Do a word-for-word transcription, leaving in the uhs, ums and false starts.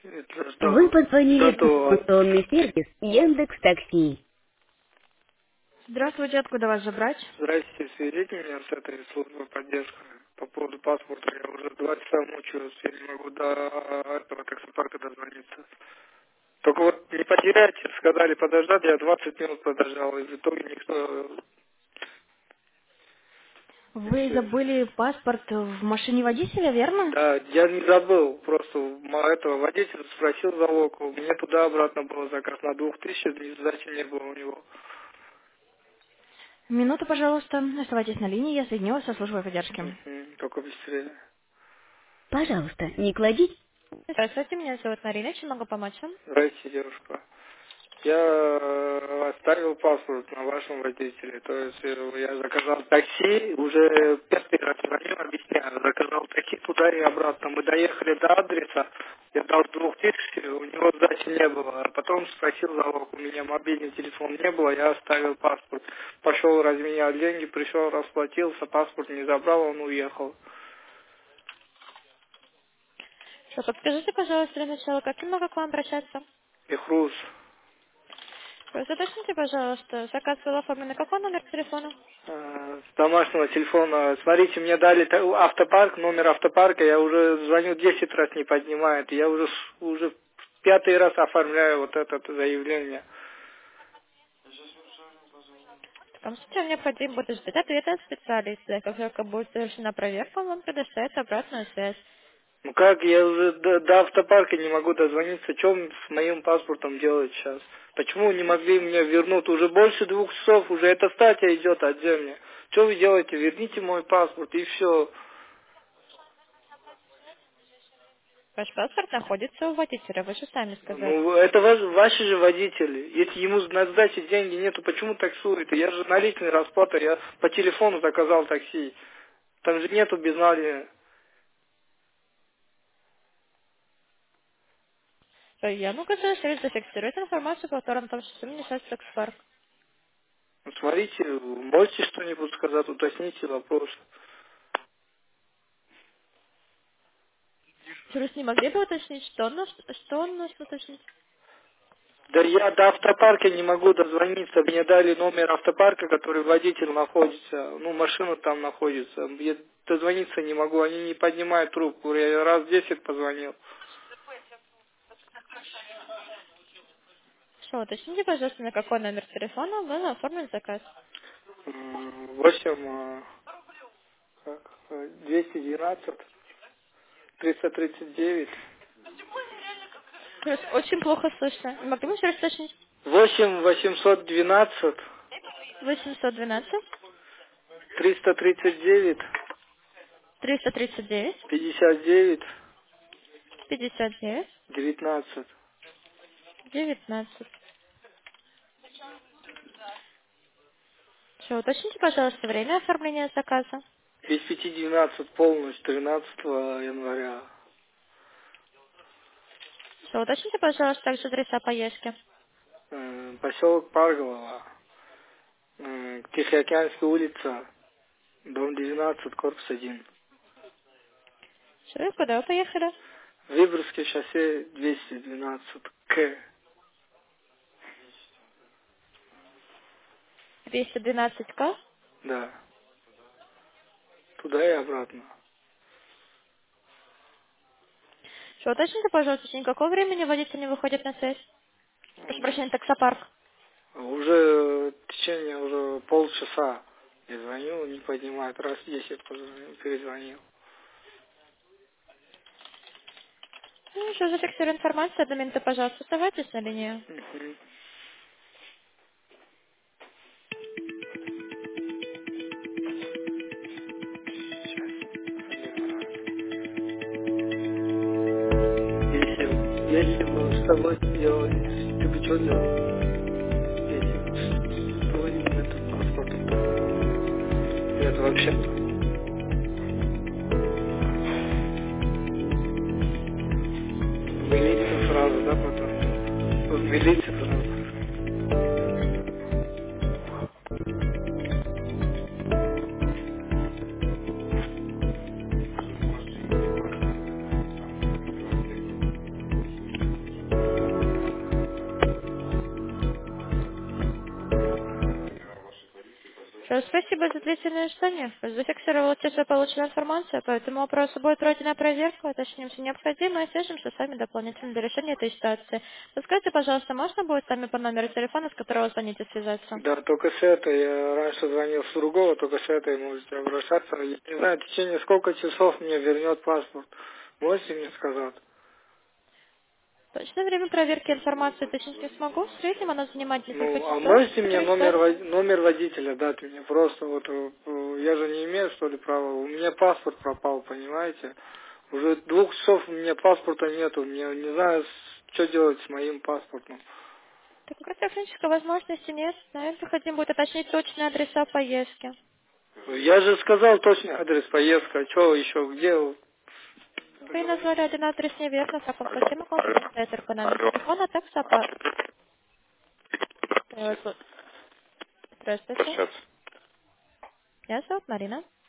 Это Вы что? позвонили в Что-то... информационный сервис Яндекс Такси. Здравствуйте, откуда вас забрать? Здрасте, сведите меня с этой службы поддержки по поводу паспорта. Я уже два часа мучаюсь, я не могу до этого таксопарка дозвониться. Только вот не потеряйте, сказали подождать, я двадцать минут подождал, и в итоге никто... И Вы все. забыли паспорт в машине водителя, верно? Да, я не забыл, просто м- этого водителя спросил залог, у меня туда-обратно был заказ на двух тысяч, сдачи не было у него. Минуту, пожалуйста. Оставайтесь на линии, я соединю вас со службой поддержки. Мгм, только быстрее. Пожалуйста, не кладите. Здравствуйте, меня зовут Марина, чем могу помочь вам? Здравствуйте, девушка. Я э, оставил паспорт на вашем водителе, то есть э, я заказал такси, уже пятый раз звоню, объясняю, заказал такси туда и обратно. Мы доехали до адреса, я дал двух тысяч, у него сдачи не было, а потом спросил залог, у меня мобильный телефон не было, я оставил паспорт. Пошел, разменял деньги, пришел, расплатился, паспорт не забрал, он уехал. Что, подскажите, пожалуйста, для начала, как я могу к вам обращаться? Ихрус. Просто уточните, пожалуйста, заказ был оформлен на какой номер телефона? Э, С домашнего телефона. Смотрите, мне дали та- автопарк, номер автопарка, я уже звоню десять раз, не поднимает. Я уже, с- уже в пятый раз оформляю вот это заявление. В таком случае вам необходимо будет ждать ответа от специалиста. Как только будет совершена проверка, он вам предоставит обратную связь. Ну как, я уже до, до автопарка не могу дозвониться. Что с моим паспортом делать сейчас? Почему не могли мне вернуть? Уже больше двух часов, уже эта статья идет отдельно. Что вы делаете? Верните мой паспорт и все. Ваш паспорт находится у водителя, вы же сами сказали. Ну, это ваш- ваши же водители. Если ему на сдаче деньги нету, почему таксует? Я же наличный расплата, я по телефону заказал такси. Там же нету безналия. Я могу совершить зафиксировать информацию по второму том, что мне сейчас Парк. Ну, смотрите, можете что-нибудь сказать, уточните вопрос. Вы не могли бы уточнить, что он, нас- что он нужно уточнить? Да я до автопарка не могу дозвониться. Мне дали номер автопарка, который водитель находится. Ну, машина там находится. Я дозвониться не могу, они не поднимают трубку. Я раз десять позвонил. Что, уточните, пожалуйста, на какой номер телефона был оформлен заказ. М, Восемь, э, как, э, двести двенадцать, триста тридцать девять. Плюс очень плохо слышно. Не могли бы еще раз уточнить? Восемь восемьсот двенадцать восемьсот двенадцать триста тридцать девять триста тридцать девять пятьдесят девять пятьдесят девять девятнадцать. девятнадцать. Все, уточните, пожалуйста, время оформления заказа. Без пяти двенадцать полночь тринадцатого января. Все, уточните, пожалуйста, также адреса поездки. Э, Поселок Парголово. Э, Тихоокеанская улица. Дом двенадцать, корпус один. Все, и куда вы поехали? Выборгское шоссе двести двенадцать К. двести двенадцать К. Да. Туда и обратно. Все, уточните, пожалуйста, в течение какого времени водитель не выходит на связь? Прошу прощения, таксопарк. Уже в течение уже полчаса я звоню, не поднимает. Раз десять позвонил, перезвонил. Ну, еще зафиксирую информацию. Одну минуту, пожалуйста, оставайтесь на линии. Мгм. Сейчас. Один раз. Если, если бы с тобой делали, ты бы что делал? Если бы с твоим это паспортом такое было. Это вообще-то. В милицию сразу, да, потом? В милицию сразу. Хорошо, спасибо за длительное ожидание. Зафиксировала часы полученную информацию, по этому вопросу будет пройдена проверка, уточним все необходимое и свяжемся с вами дополнительно для решения этой ситуации. Подскажите, пожалуйста, можно будет с вами по номеру телефона, с которого звоните, связаться? Да, только с этой. Я раньше звонил с другого, только с этой можете обращаться. Я не знаю, в течение сколько часов мне вернет паспорт. Можете мне сказать? Точное время проверки информации уточнить не смогу. В среднем она занимает несколько Ну, а часов. можете мне номер, вод- номер водителя дать мне? Просто вот, э, э, я же не имею, что ли, права. У меня паспорт пропал, понимаете? Уже двух часов у меня паспорта нету. Мне не знаю, с- что делать с моим паспортом. Такой технической возможности нет. Наверное, необходимо будет уточнить точные адреса поездки. Я же сказал точный адрес поездка. А что еще, где? Вы назвали один адрес неверно. В таком случае могу дать только номер телефона, так сапа. Здравствуйте. Сейчас. Меня зовут Марина.